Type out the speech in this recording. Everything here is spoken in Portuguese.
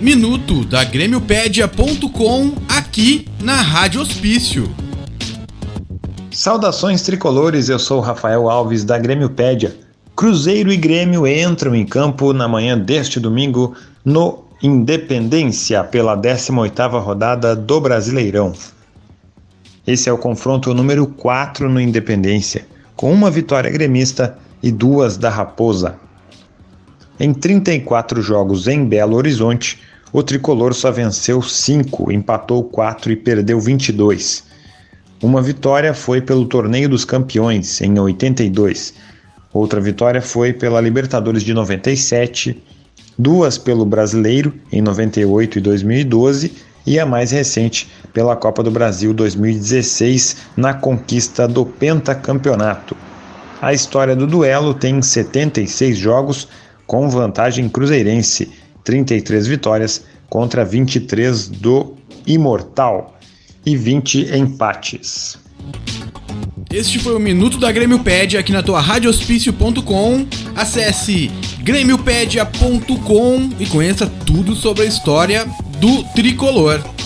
Minuto da Grêmiopédia.com aqui na Rádio Hospício. Saudações tricolores, eu sou Rafael Alves da Grêmiopédia. Cruzeiro e Grêmio entram em campo na manhã deste domingo no Independência pela 18ª rodada do Brasileirão. Esse é o confronto número 4 no Independência, com uma vitória gremista e 2 da Raposa. Em 34 jogos em Belo Horizonte, o tricolor só venceu 5, empatou 4 e perdeu 22. Uma vitória foi pelo Torneio dos Campeões, em 82. Outra vitória foi pela Libertadores de 97, 2 pelo Brasileiro, em 98 e 2012, e a mais recente pela Copa do Brasil 2016, na conquista do pentacampeonato. A história do duelo tem 76 jogos, com vantagem cruzeirense, 33 vitórias contra 23 do Imortal e 20 empates. Este foi o Minuto da Grêmiopédia aqui na tua radiohospício.com. Acesse grêmiopédia.com e conheça tudo sobre a história do tricolor.